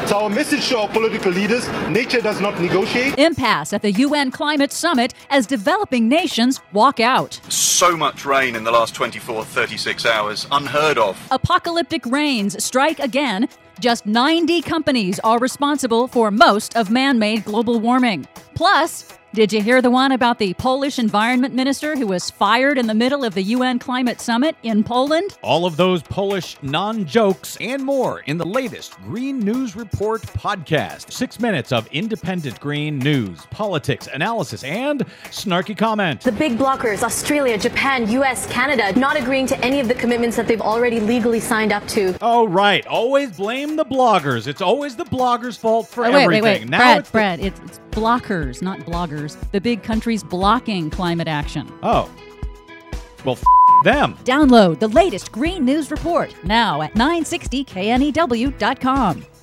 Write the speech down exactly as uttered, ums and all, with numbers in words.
So our message to our political leaders, nature does not negotiate. Impasse at the U N Climate Summit as developing nations walk out. So much rain in the last twenty-four, thirty-six hours. Unheard of. Apocalyptic rains strike again. Just ninety companies are responsible for most of man-made global warming. Plus, did you hear the one about the Polish environment minister who was fired in the middle of the U N Climate Summit in Poland? All of those Polish non-jokes and more in the latest Green News Report podcast. Six minutes of independent green news, politics, analysis, and snarky comment. The big blockers, Australia, Japan, U S, Canada, not agreeing to any of the commitments that they've already legally signed up to. Oh, right. Always blame the bloggers. It's always the bloggers' fault for oh, wait, everything. Wait, wait, now Brad, it's Brad, it's, it's blockers, not bloggers. The big countries blocking climate action. Oh. Well, f*** them. Download the latest Green News Report now at nine sixty K N E W dot com.